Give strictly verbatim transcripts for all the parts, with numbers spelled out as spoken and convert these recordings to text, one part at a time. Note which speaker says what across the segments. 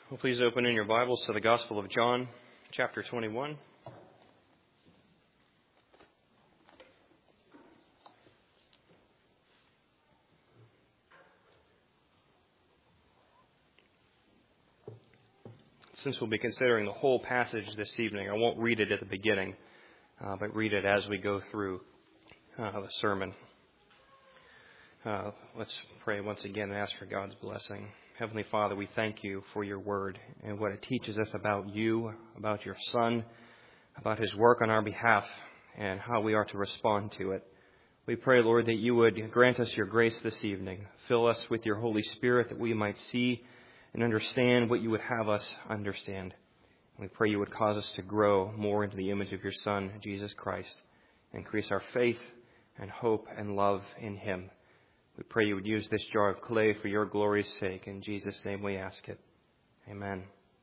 Speaker 1: Well, please open in your Bibles to the Gospel of John, chapter twenty-one. Since we'll be considering the whole passage this evening, I won't read it at the beginning, uh, but read it as we go through uh, the sermon. Uh, let's pray once again and ask for God's blessing. Heavenly Father, we thank you for your word and what it teaches us about you, about your Son, about his work on our behalf, and how we are to respond to it. We pray, Lord, that you would grant us your grace this evening. Fill us with your Holy Spirit that we might see and understand what you would have us understand. We pray you would cause us to grow more into the image of your Son, Jesus Christ. Increase our faith and hope and love in him. We pray you would use this jar of clay for your glory's sake. In Jesus' name we ask it. Amen.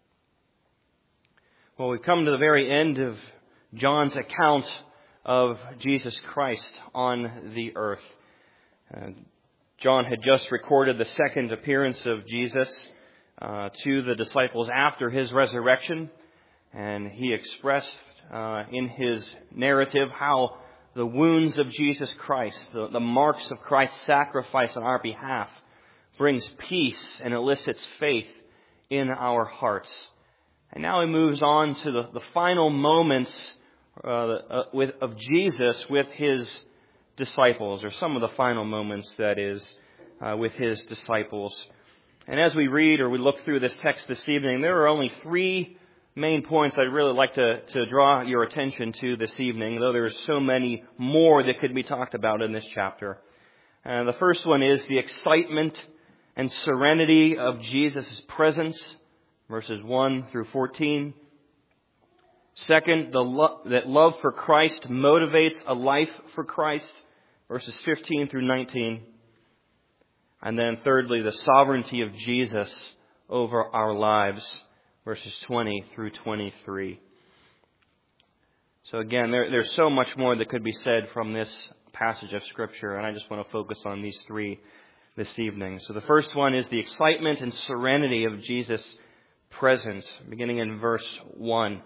Speaker 1: Well, we've come to the very end of John's account of Jesus Christ on the earth. Uh, John had just recorded the second appearance of Jesus uh, to the disciples after his resurrection. And he expressed uh, in his narrative how the wounds of Jesus Christ, the, the marks of Christ's sacrifice on our behalf, brings peace and elicits faith in our hearts. And now he moves on to the, the final moments uh, uh, with, of Jesus with his disciples, or some of the final moments, that is, uh, with his disciples. And as we read or we look through this text this evening, there are only three main points I'd really like to, to draw your attention to this evening, though there's so many more that could be talked about in this chapter. And the first one is the excitement and serenity of Jesus' presence, verses one through fourteen. Second, the lo- that love for Christ motivates a life for Christ, verses fifteen through nineteen. And then thirdly, the sovereignty of Jesus over our lives, verses twenty through twenty-three. So again, there, there's so much more that could be said from this passage of Scripture, and I just want to focus on these three this evening. So the first one is the excitement and serenity of Jesus' presence, beginning in verse one.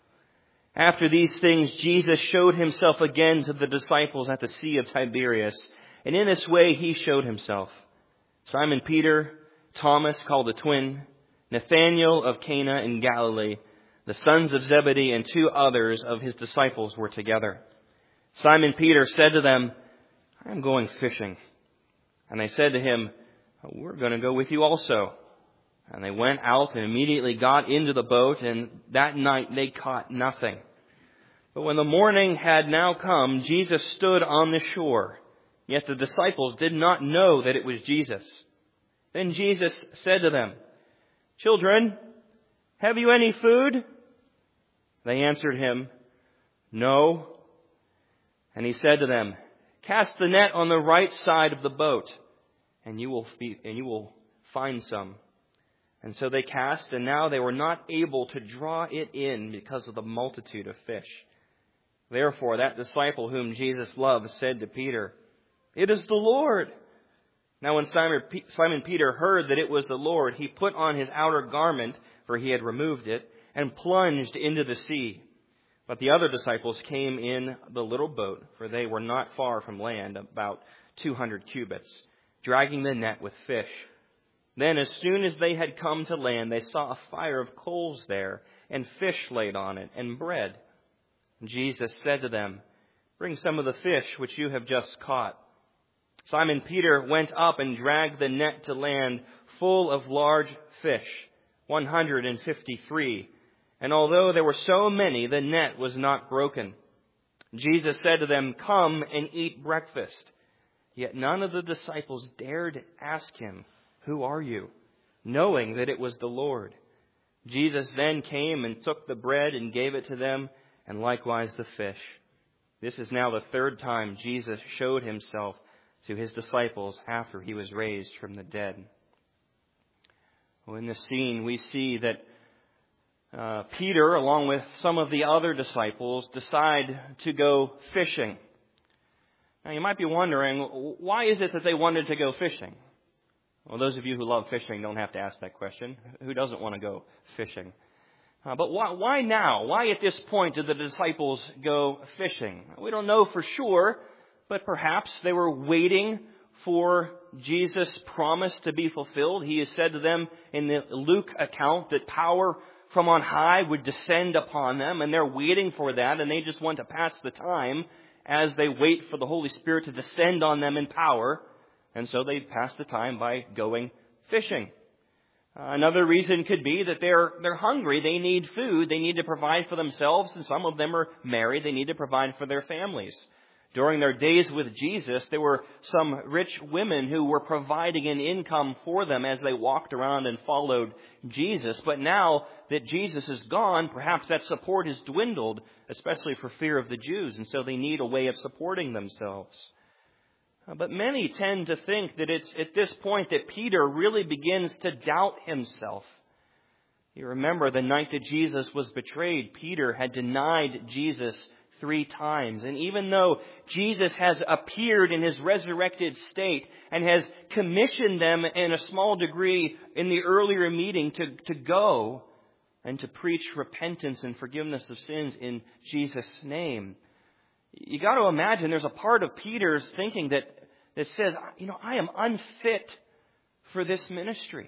Speaker 1: After these things, Jesus showed himself again to the disciples at the Sea of Tiberias, and in this way he showed himself. Simon Peter, Thomas called the twin, Nathanael of Cana in Galilee, the sons of Zebedee, and two others of his disciples were together. Simon Peter said to them, "I am going fishing." And they said to him, "We're going to go with you also." And they went out and immediately got into the boat, and that night they caught nothing. But when the morning had now come, Jesus stood on the shore. Yet the disciples did not know that it was Jesus. Then Jesus said to them, "Children, have you any food?" They answered him, "No." And he said to them, "Cast the net on the right side of the boat, and you will be, and you will find some." And so they cast, and now they were not able to draw it in because of the multitude of fish. Therefore that disciple whom Jesus loved said to Peter, "It is the Lord." Now when Simon Peter heard that it was the Lord, he put on his outer garment, for he had removed it, and plunged into the sea. But the other disciples came in the little boat, for they were not far from land, about two hundred cubits, dragging the net with fish. Then as soon as they had come to land, they saw a fire of coals there, and fish laid on it, and bread. Jesus said to them, "Bring some of the fish which you have just caught." Simon Peter went up and dragged the net to land full of large fish, one hundred fifty-three. And although there were so many, the net was not broken. Jesus said to them, "Come and eat breakfast." Yet none of the disciples dared ask him, "Who are you?" knowing that it was the Lord. Jesus then came and took the bread and gave it to them, and likewise the fish. This is now the third time Jesus showed himself to his disciples after he was raised from the dead. Well, in this scene, we see that uh, Peter, along with some of the other disciples, decide to go fishing. Now, you might be wondering, why is it that they wanted to go fishing? Well, those of you who love fishing don't have to ask that question. Who doesn't want to go fishing? Uh, but why, why now? Why at this point did the disciples go fishing? We don't know for sure, but perhaps they were waiting for Jesus' promise to be fulfilled. He has said to them in the Luke account that power from on high would descend upon them, and they're waiting for that, and they just want to pass the time as they wait for the Holy Spirit to descend on them in power. And so they pass the time by going fishing. Uh, another reason could be that they're they're hungry. They need food. They need to provide for themselves, and some of them are married. They need to provide for their families. During their days with Jesus, there were some rich women who were providing an income for them as they walked around and followed Jesus. But now that Jesus is gone, perhaps that support has dwindled, especially for fear of the Jews, and so they need a way of supporting themselves. But many tend to think that it's at this point that Peter really begins to doubt himself. You remember the night that Jesus was betrayed, Peter had denied Jesus three times. And even though Jesus has appeared in his resurrected state and has commissioned them in a small degree in the earlier meeting to, to go and to preach repentance and forgiveness of sins in Jesus' name, you got to imagine there's a part of Peter's thinking that, that says, you know, I am unfit for this ministry.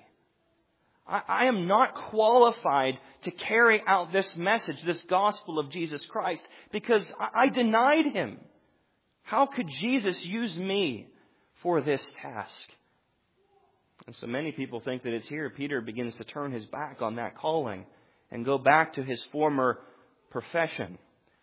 Speaker 1: I, I am not qualified to carry out this message, this gospel of Jesus Christ, because I, I denied him. How could Jesus use me for this task? And so many people think that it's here Peter begins to turn his back on that calling and go back to his former profession.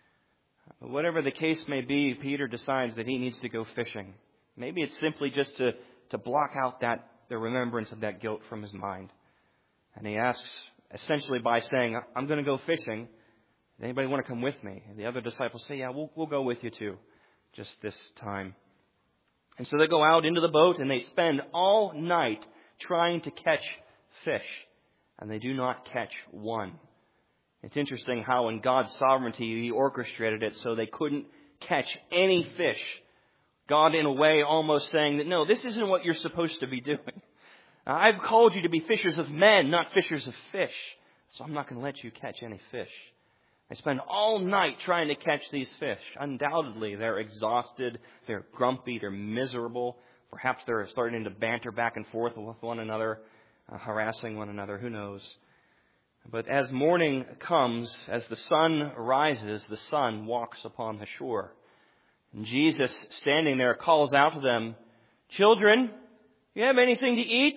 Speaker 1: Whatever the case may be, Peter decides that he needs to go fishing. Maybe it's simply just to, to block out that the remembrance of that guilt from his mind. And he asks, essentially by saying, I'm going to go fishing. Does anybody want to come with me? And the other disciples say, yeah, we'll, we'll go with you too, just this time. And so they go out into the boat and they spend all night trying to catch fish. And they do not catch one. It's interesting how in God's sovereignty He orchestrated it so they couldn't catch any fish. God, in a way, almost saying that, no, this isn't what you're supposed to be doing. I've called you to be fishers of men, not fishers of fish. So I'm not going to let you catch any fish. They spend all night trying to catch these fish. Undoubtedly, they're exhausted, they're grumpy, they're miserable. Perhaps they're starting to banter back and forth with one another, uh, harassing one another. Who knows? But as morning comes, as the sun rises, the sun walks upon the shore. And Jesus, standing there, calls out to them, "Children, do you have anything to eat?"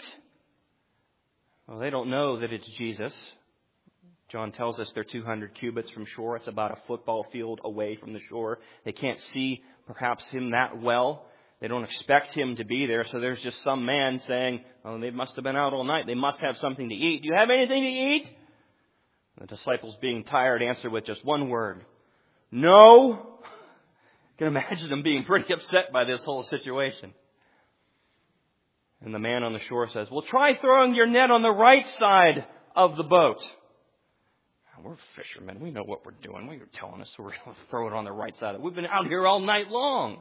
Speaker 1: Well, they don't know that it's Jesus. John tells us they're two hundred cubits from shore. It's about a football field away from the shore. They can't see perhaps him that well. They don't expect him to be there. So there's just some man saying, "Oh, they must have been out all night. They must have something to eat. Do you have anything to eat?" The disciples, being tired, answer with just one word: "No." You can imagine them being pretty upset by this whole situation. And the man on the shore says, "Well, try throwing your net on the right side of the boat." We're fishermen. We know what we're doing. What are you telling us? We're going to throw it on the right side. We've been out here all night long.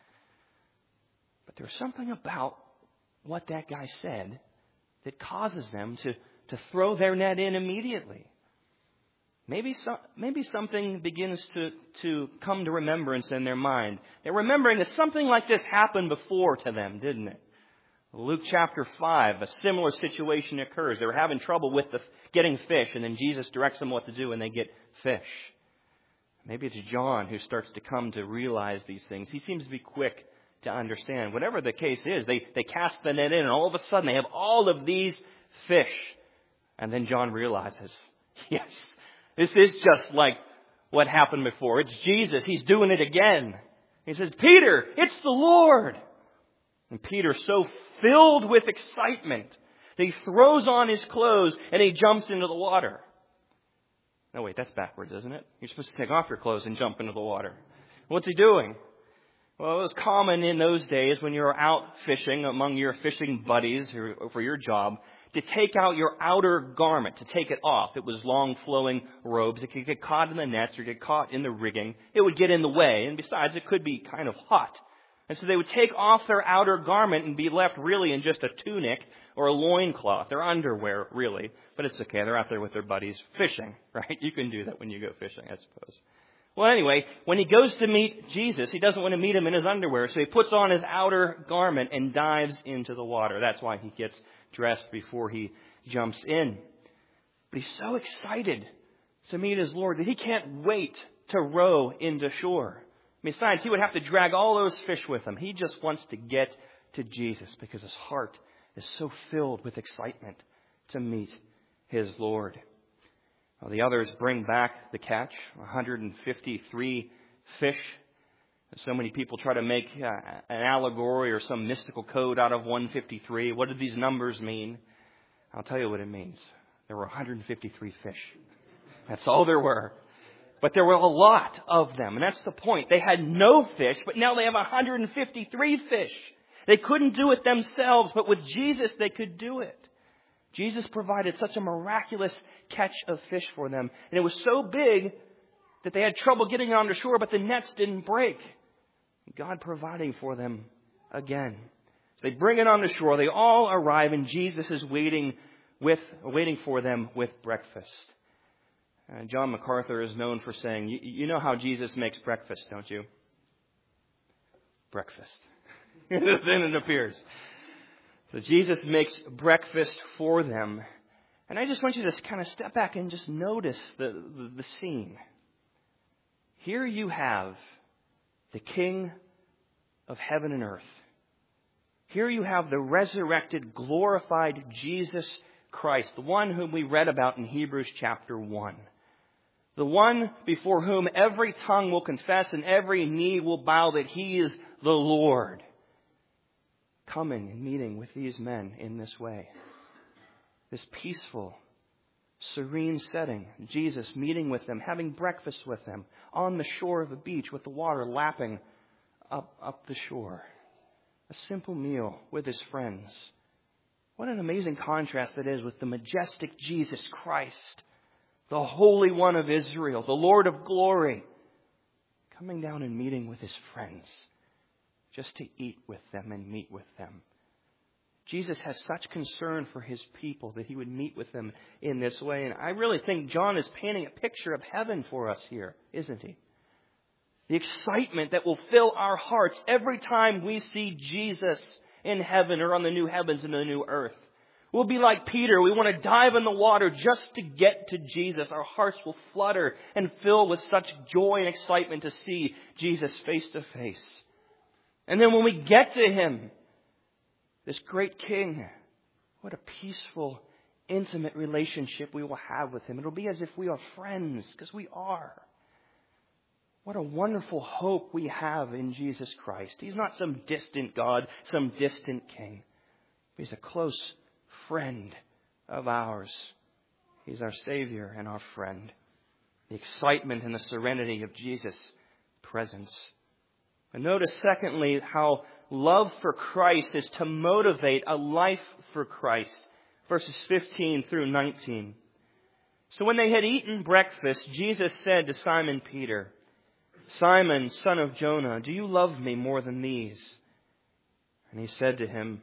Speaker 1: But there's something about what that guy said that causes them to, to throw their net in immediately. Maybe some, maybe something begins to, to come to remembrance in their mind. They're remembering that something like this happened before to them, didn't it? Luke chapter five, a similar situation occurs. They were having trouble with the, getting fish, and then Jesus directs them what to do, and they get fish. Maybe it's John who starts to come to realize these things. He seems to be quick to understand. Whatever the case is, they, they cast the net in, and all of a sudden they have all of these fish. And then John realizes, yes, this is just like what happened before. It's Jesus. He's doing it again. He says, "Peter, it's the Lord." And Peter's so filled with excitement that he throws on his clothes and he jumps into the water. No, wait, that's backwards, isn't it? You're supposed to take off your clothes and jump into the water. What's he doing? Well, it was common in those days when you were out fishing among your fishing buddies for your job to take out your outer garment, to take it off. It was long flowing robes. It could get caught in the nets or get caught in the rigging. It would get in the way. And besides, it could be kind of hot. And so they would take off their outer garment and be left really in just a tunic or a loincloth. Their underwear, really. But it's okay. They're out there with their buddies fishing, right? You can do that when you go fishing, I suppose. Well, anyway, when he goes to meet Jesus, he doesn't want to meet him in his underwear. So he puts on his outer garment and dives into the water. That's why he gets dressed before he jumps in. But he's so excited to meet his Lord that he can't wait to row into shore. Besides, he would have to drag all those fish with him. He just wants to get to Jesus because his heart is so filled with excitement to meet his Lord. Well, the others bring back the catch, one hundred fifty-three fish. So many people try to make uh, an allegory or some mystical code out of one hundred fifty-three. What do these numbers mean? I'll tell you what it means. There were one hundred fifty-three fish. That's all there were. But there were a lot of them. And that's the point. They had no fish, but now they have one hundred fifty-three fish. They couldn't do it themselves, but with Jesus they could do it. Jesus provided such a miraculous catch of fish for them. And it was so big that they had trouble getting onto shore, but the nets didn't break. God providing for them again. So they bring it on the shore. They all arrive, and Jesus is waiting with waiting for them with breakfast. Uh, John MacArthur is known for saying, you, you know how Jesus makes breakfast, don't you? Breakfast. Then it appears. So Jesus makes breakfast for them. And I just want you to kind of step back and just notice the, the, the scene. Here you have the King of heaven and earth. Here you have the resurrected, glorified Jesus Christ, the one whom we read about in Hebrews chapter one. The one before whom every tongue will confess and every knee will bow that he is the Lord. Coming and meeting with these men in this way. This peaceful, serene setting. Jesus meeting with them, having breakfast with them on the shore of the beach with the water lapping up, up the shore. A simple meal with his friends. What an amazing contrast that is with the majestic Jesus Christ, the Holy One of Israel, the Lord of glory, coming down and meeting with his friends. Just to eat with them and meet with them. Jesus has such concern for his people that he would meet with them in this way. And I really think John is painting a picture of heaven for us here, isn't he? The excitement that will fill our hearts every time we see Jesus in heaven or on the new heavens and the new earth. We'll be like Peter. We want to dive in the water just to get to Jesus. Our hearts will flutter and fill with such joy and excitement to see Jesus face to face. And then when we get to him, this great King, what a peaceful, intimate relationship we will have with him. It'll be as if we are friends, because we are. What a wonderful hope we have in Jesus Christ. He's not some distant God, some distant King. He's a close friend of ours. He's our Savior and our friend. The excitement and the serenity of Jesus' presence. And notice, secondly, how love for Christ is to motivate a life for Christ. Verses fifteen through nineteen. So when they had eaten breakfast, Jesus said to Simon Peter, Simon, son of Jonah, do you love me more than these? And he said to him,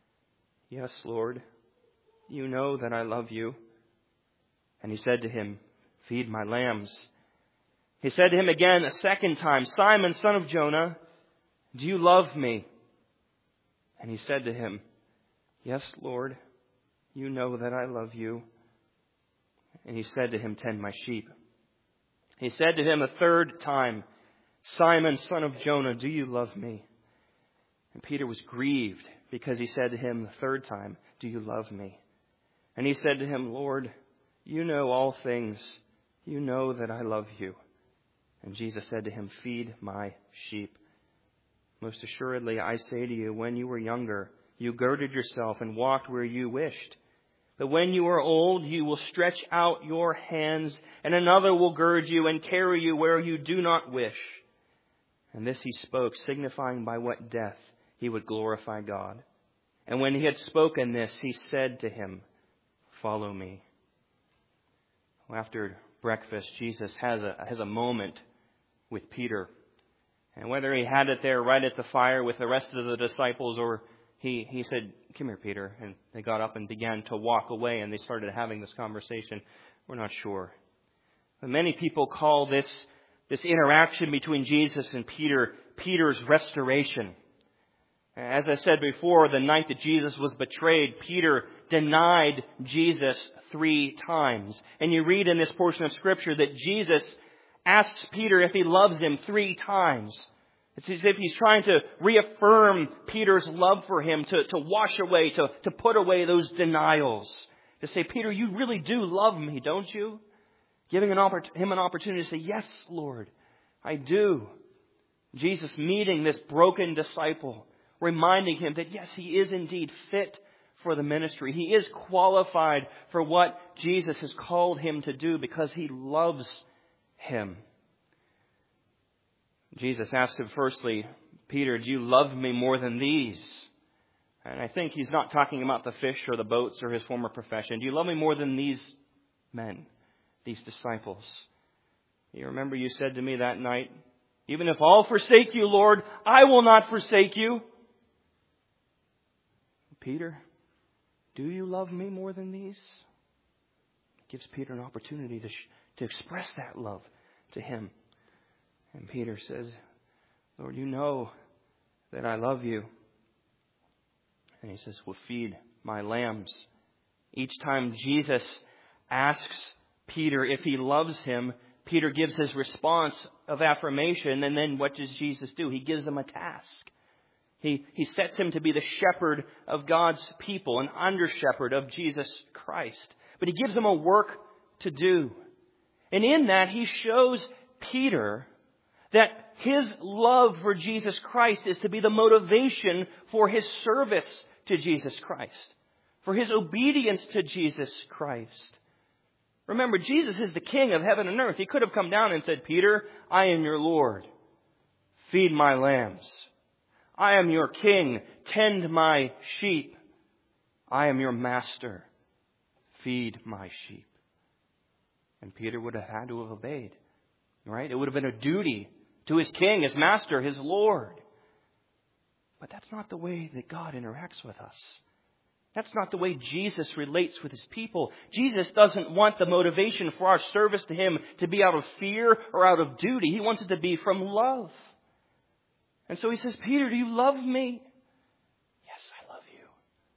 Speaker 1: Yes, Lord, you know that I love you. And he said to him, Feed my lambs. He said to him again a second time, Simon, son of Jonah, do you love me? And he said to him, Yes, Lord, you know that I love you. And he said to him, Tend my sheep. He said to him a third time, Simon, son of Jonah, do you love me? And Peter was grieved because he said to him the third time, Do you love me? And he said to him, Lord, you know all things. You know that I love you. And Jesus said to him, Feed my sheep. Most assuredly, I say to you, when you were younger, you girded yourself and walked where you wished. But when you are old, you will stretch out your hands, and another will gird you and carry you where you do not wish. And this he spoke, signifying by what death he would glorify God. And when he had spoken this, he said to him, Follow me. After breakfast, Jesus has a, has a moment with Peter. And whether he had it there right at the fire with the rest of the disciples, or he, he said, "Come here, Peter." And they got up and began to walk away, and they started having this conversation. We're not sure. But many people call this, this interaction between Jesus and Peter, Peter's restoration. As I said before, the night that Jesus was betrayed, Peter denied Jesus three times. And you read in this portion of Scripture that Jesus asks Peter if he loves him three times. It's as if he's trying to reaffirm Peter's love for him, to, to wash away, to, to put away those denials. To say, "Peter, you really do love me, don't you?" Giving an oppor- him an opportunity to say, "Yes, Lord, I do." Jesus meeting this broken disciple, reminding him that yes, he is indeed fit for the ministry. He is qualified for what Jesus has called him to do because he loves him. Jesus asked him firstly, "Peter, do you love me more than these?" And I think he's not talking about the fish or the boats or his former profession. "Do you love me more than these men, these disciples? You remember you said to me that night, 'Even if all forsake you, Lord, I will not forsake you.' Peter, do you love me more than these?" It gives Peter an opportunity to, sh- to express that love to him. And Peter says, "Lord, you know that I love you." And he says, "Well, feed my lambs." Each time Jesus asks Peter if he loves him, Peter gives his response of affirmation. And then what does Jesus do? He gives him a task. He, he sets him to be the shepherd of God's people, an under-shepherd of Jesus Christ. But he gives him a work to do. And in that, he shows Peter that his love for Jesus Christ is to be the motivation for his service to Jesus Christ, for his obedience to Jesus Christ. Remember, Jesus is the King of heaven and earth. He could have come down and said, "Peter, I am your Lord. Feed my lambs. I am your king. Tend my sheep. I am your master. Feed my sheep." And Peter would have had to have obeyed. Right? It would have been a duty to his king, his master, his Lord. But that's not the way that God interacts with us. That's not the way Jesus relates with his people. Jesus doesn't want the motivation for our service to him to be out of fear or out of duty. He wants it to be from love. And so he says, "Peter, do you love me?" "Yes, I love you."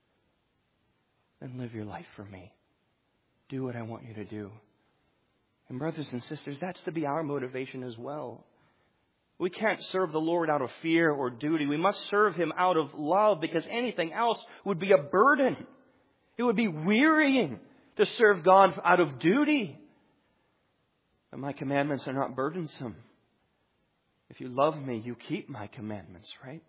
Speaker 1: "Then live your life for me. Do what I want you to do." And brothers and sisters, that's to be our motivation as well. We can't serve the Lord out of fear or duty. We must serve him out of love, because anything else would be a burden. It would be wearying to serve God out of duty. But my commandments are not burdensome. If you love me, you keep my commandments, right?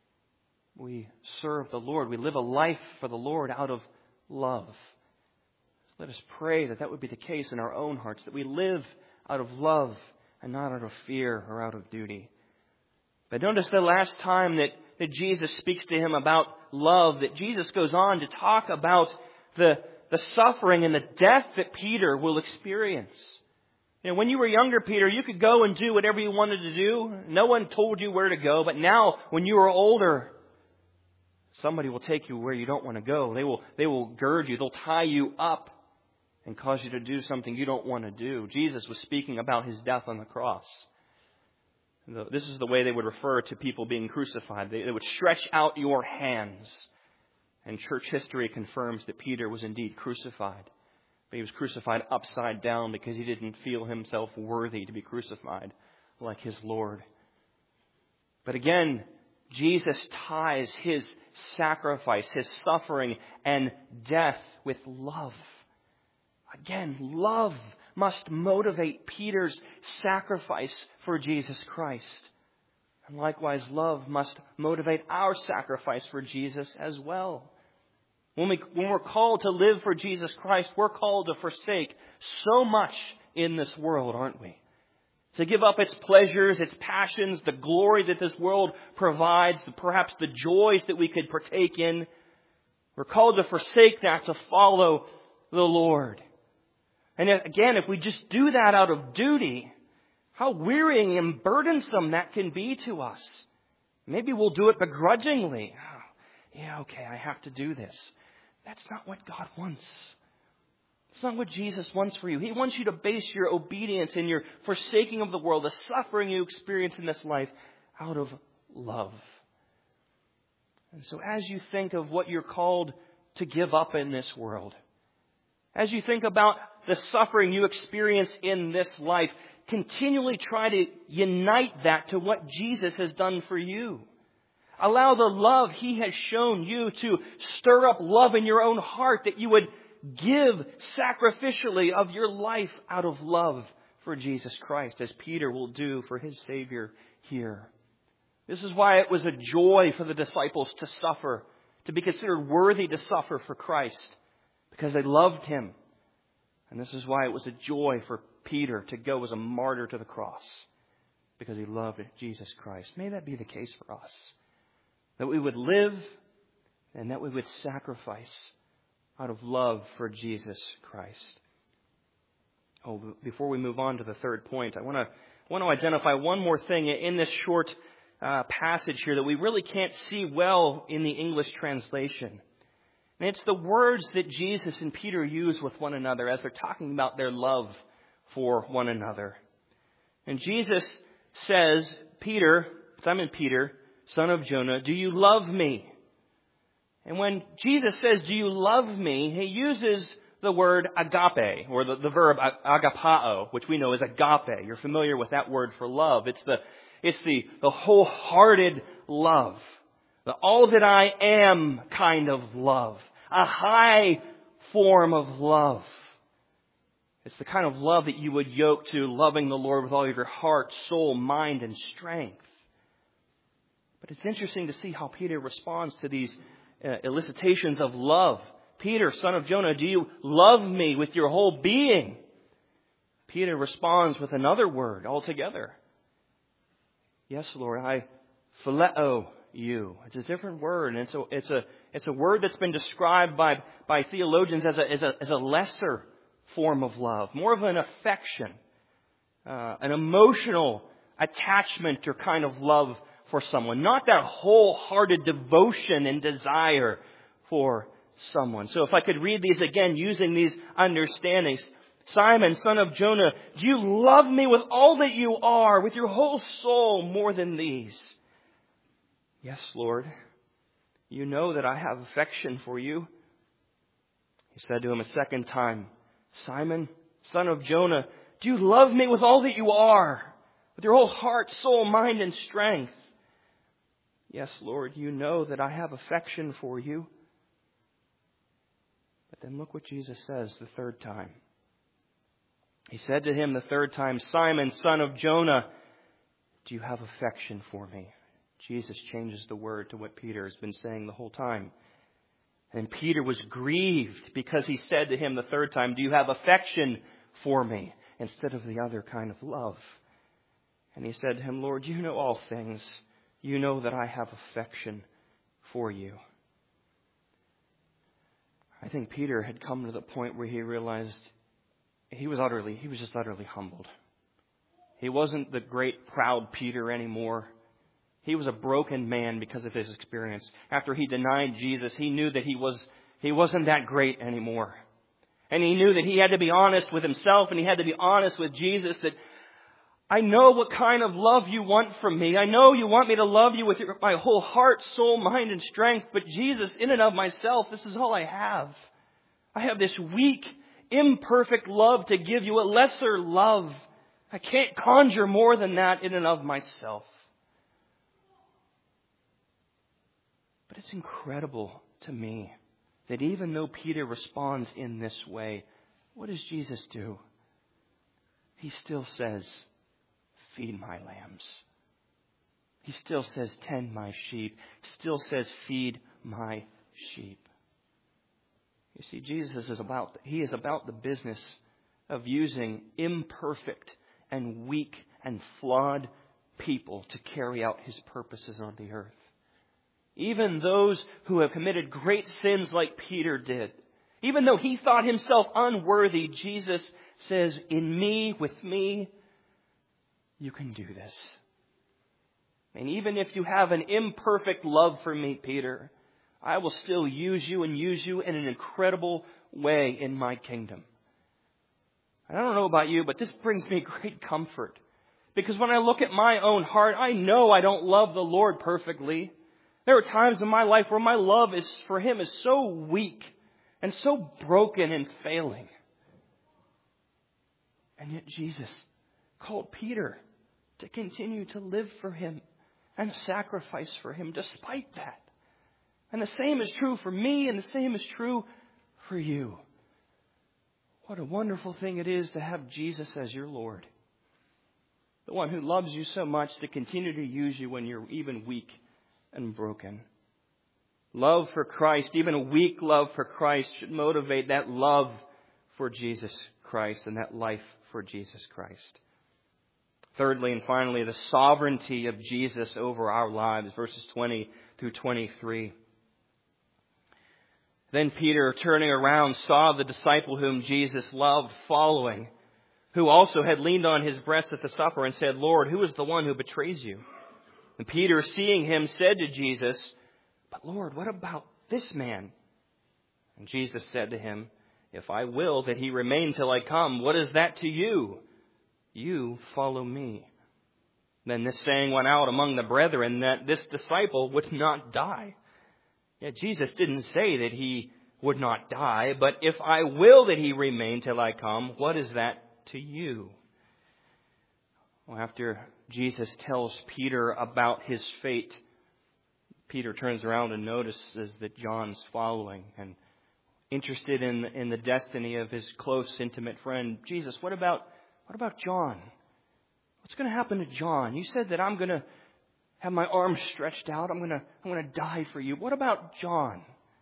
Speaker 1: We serve the Lord. We live a life for the Lord out of love. Let us pray that that would be the case in our own hearts, that we live out of love and not out of fear or out of duty. But notice the last time that, that Jesus speaks to him about love, that Jesus goes on to talk about the, the suffering and the death that Peter will experience. You know, when you were younger, Peter, you could go and do whatever you wanted to do. No one told you where to go. But now, when you are older, somebody will take you where you don't want to go. They will, they will gird you. They'll tie you up and cause you to do something you don't want to do. Jesus was speaking about his death on the cross. This is the way they would refer to people being crucified. They, they would stretch out your hands. And church history confirms that Peter was indeed crucified. But he was crucified upside down because he didn't feel himself worthy to be crucified like his Lord. But again, Jesus ties his sacrifice, his suffering and death with love. Again, love must motivate Peter's sacrifice for Jesus Christ. And likewise, love must motivate our sacrifice for Jesus as well. When, we, when we're called to live for Jesus Christ, we're called to forsake so much in this world, aren't we? To give up its pleasures, its passions, the glory that this world provides, perhaps the joys that we could partake in. We're called to forsake that to follow the Lord. And again, if we just do that out of duty, How wearying and burdensome that can be to us. Maybe we'll do it begrudgingly. Oh, yeah, okay, I have to do this. That's not what God wants. It's not what Jesus wants for you. He wants you to base your obedience and your forsaking of the world, the suffering you experience in this life, out of love. And so as you think of what you're called to give up in this world, as you think about the suffering you experience in this life, continually try to unite that to what Jesus has done for you. Allow the love He has shown you to stir up love in your own heart, that you would give sacrificially of your life out of love for Jesus Christ, as Peter will do for his Savior here. This is why it was a joy for the disciples to suffer, to be considered worthy to suffer for Christ, because they loved Him. And this is why it was a joy for Peter to go as a martyr to the cross, because he loved Jesus Christ. May that be the case for us. That we would live and that we would sacrifice out of love for Jesus Christ. Oh, before we move on to the third point, I want to I want to identify one more thing in this short uh, passage here that we really can't see well in the English translation. And it's the words that Jesus and Peter use with one another as they're talking about their love for one another. And Jesus says, Peter, Simon Peter, son of Jonah, do you love me? And when Jesus says, do you love me, He uses the word agape, or the, the verb agapao, which we know is agape. You're familiar with that word for love. It's the, it's the, the wholehearted love. The all that I am kind of love. A high form of love. It's the kind of love that you would yoke to loving the Lord with all of your heart, soul, mind, and strength. But it's interesting to see how Peter responds to these uh, elicitations of love. Peter, son of Jonah, do you love me with your whole being? Peter responds with another word altogether. Yes, Lord, I phileo you. It's a different word, and it's a it's a it's a word that's been described by by theologians as a as a as a lesser form of love, more of an affection, uh, an emotional attachment or kind of love for someone, not that wholehearted devotion and desire for someone. So if I could read these again using these understandings. Simon, son of Jonah, do you love me with all that you are, with your whole soul more than these? Yes, Lord. You know that I have affection for you. He said to him a second time, Simon, son of Jonah, do you love me with all that you are, with your whole heart, soul, mind, and strength? Yes, Lord, you know that I have affection for you. But then look what Jesus says the third time. He said to him the third time, Simon, son of Jonah, do you have affection for me? Jesus changes the word to what Peter has been saying the whole time. And Peter was grieved because he said to him the third time, do you have affection for me? Instead of the other kind of love. And he said to him, Lord, you know all things. You know that I have affection for you. I think Peter had come to the point where he realized he was utterly, he was just utterly humbled. He wasn't the great, proud Peter anymore. He was a broken man because of his experience. After he denied Jesus, he knew that he was, he wasn't that great anymore. And he knew that he had to be honest with himself and he had to be honest with Jesus that I know what kind of love you want from me. I know you want me to love you with your, my whole heart, soul, mind, and strength. But Jesus, in and of myself, this is all I have. I have this weak, imperfect love to give you, a lesser love. I can't conjure more than that in and of myself. But it's incredible to me that even though Peter responds in this way, what does Jesus do? He still says, feed my lambs. He still says, tend my sheep. Still says, feed my sheep. You see, Jesus is about, He is about the business of using imperfect and weak and flawed people to carry out His purposes on the earth. Even those who have committed great sins like Peter did. Even though he thought himself unworthy, Jesus says, in me, with me, you can do this. And even if you have an imperfect love for me, Peter, I will still use you and use you in an incredible way in my kingdom. I don't know about you, but this brings me great comfort. Because when I look at my own heart, I know I don't love the Lord perfectly. There are times in my life where my love is for Him is so weak and so broken and failing. And yet Jesus called Peter to continue to live for Him and sacrifice for Him despite that. And the same is true for me, and the same is true for you. What a wonderful thing it is to have Jesus as your Lord. The one who loves you so much to continue to use you when you're even weak and broken. Love for Christ, even a weak love for Christ, should motivate that love for Jesus Christ and that life for Jesus Christ. Thirdly and finally, the sovereignty of Jesus over our lives, verses twenty through twenty-three. Then Peter, turning around, saw the disciple whom Jesus loved following, who also had leaned on his breast at the supper, and said, Lord, who is the one who betrays you? And Peter, seeing him, said to Jesus, But Lord, what about this man? And Jesus said to him, If I will that he remain till I come, what is that to you? You follow me. Then this saying went out among the brethren that this disciple would not die. Yet Jesus didn't say that he would not die, but if I will that he remain till I come, what is that to you? Well, after Jesus tells Peter about his fate, Peter turns around and notices that John's following and interested in in the destiny of his close, intimate friend. Jesus, what about what about John? What's going to happen to John? You said that I'm going to have my arms stretched out. I'm going to I'm going to die for you. What about John?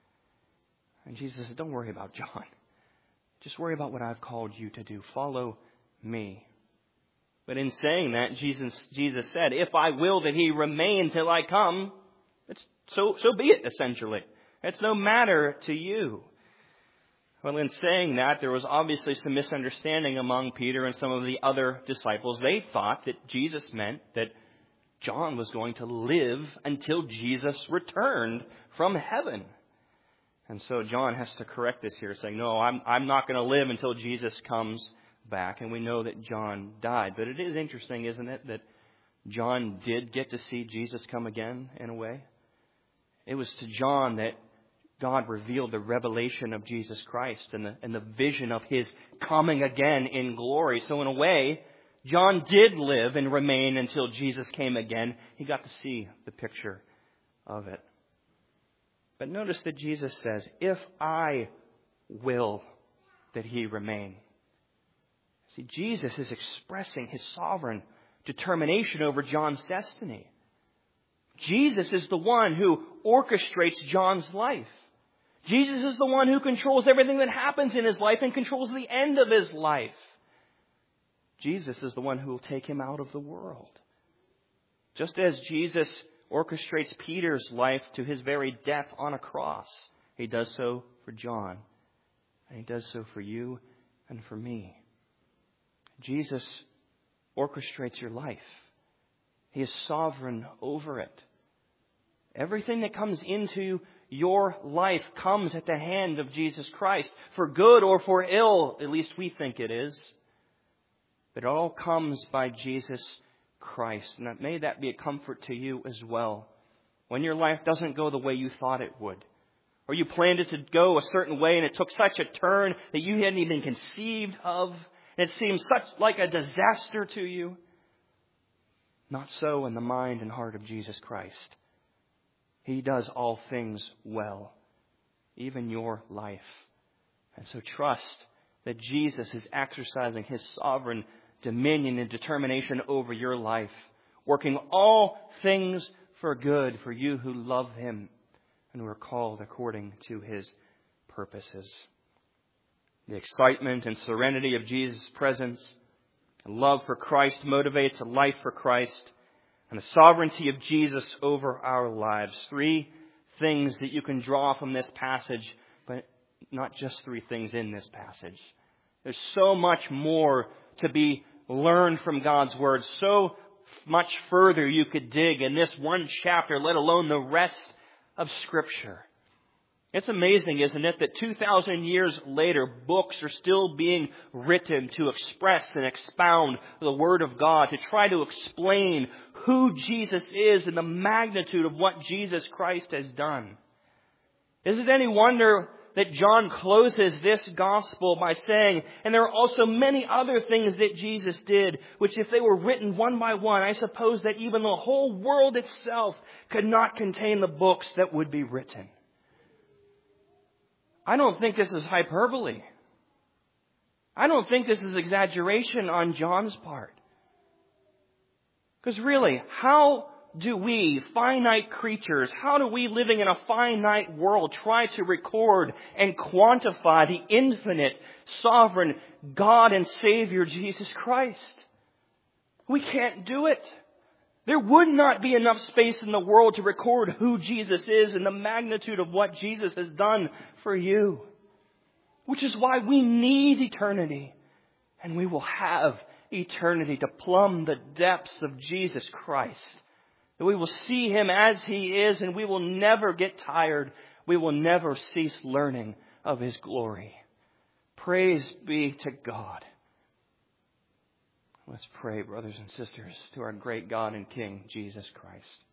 Speaker 1: And Jesus said, don't worry about John. Just worry about what I've called you to do. Follow me. But in saying that, Jesus Jesus said, if I will that he remain till I come, it's so so be it, essentially. It's no matter to you. Well, in saying that, there was obviously some misunderstanding among Peter and some of the other disciples. They thought that Jesus meant that John was going to live until Jesus returned from heaven. And so John has to correct this here, saying, no, I'm, I'm not going to live until Jesus comes back. And we know that John died. But it is interesting, isn't it, that John did get to see Jesus come again in a way? It was to John that God revealed the revelation of Jesus Christ and the, and the vision of His coming again in glory. So in a way, John did live and remain until Jesus came again. He got to see the picture of it. But notice that Jesus says, if I will that he remain. See, Jesus is expressing His sovereign determination over John's destiny. Jesus is the one who orchestrates John's life. Jesus is the one who controls everything that happens in his life and controls the end of his life. Jesus is the one who will take him out of the world. Just as Jesus orchestrates Peter's life to his very death on a cross, He does so for John. And He does so for you and for me. Jesus orchestrates your life. He is sovereign over it. Everything that comes into your life comes at the hand of Jesus Christ, for good or for ill, at least we think it is. But it all comes by Jesus Christ. And may that be a comfort to you as well. When your life doesn't go the way you thought it would, or you planned it to go a certain way and it took such a turn that you hadn't even conceived of, and it seems such like a disaster to you. Not so in the mind and heart of Jesus Christ. He does all things well, even your life. And so trust that Jesus is exercising His sovereign dominion and determination over your life, working all things for good for you who love Him and who are called according to His purposes. The excitement and serenity of Jesus' presence and love for Christ motivates a life for Christ, and the sovereignty of Jesus over our lives. Three things that you can draw from this passage, but not just three things in this passage. There's so much more to be learn from God's Word. So much further you could dig in this one chapter, let alone the rest of Scripture. It's amazing, isn't it, that two thousand years later, books are still being written to express and expound the Word of God, to try to explain who Jesus is and the magnitude of what Jesus Christ has done. Is it any wonder that John closes this gospel by saying, and there are also many other things that Jesus did, which if they were written one by one, I suppose that even the whole world itself could not contain the books that would be written. I don't think this is hyperbole. I don't think this is exaggeration on John's part. Because really, how do we, finite creatures, how do we living in a finite world try to record and quantify the infinite, sovereign God and Savior Jesus Christ? We can't do it. There would not be enough space in the world to record who Jesus is and the magnitude of what Jesus has done for you. Which is why we need eternity. And we will have eternity to plumb the depths of Jesus Christ. That we will see Him as He is, and we will never get tired. We will never cease learning of His glory. Praise be to God. Let's pray, brothers and sisters, to our great God and King, Jesus Christ.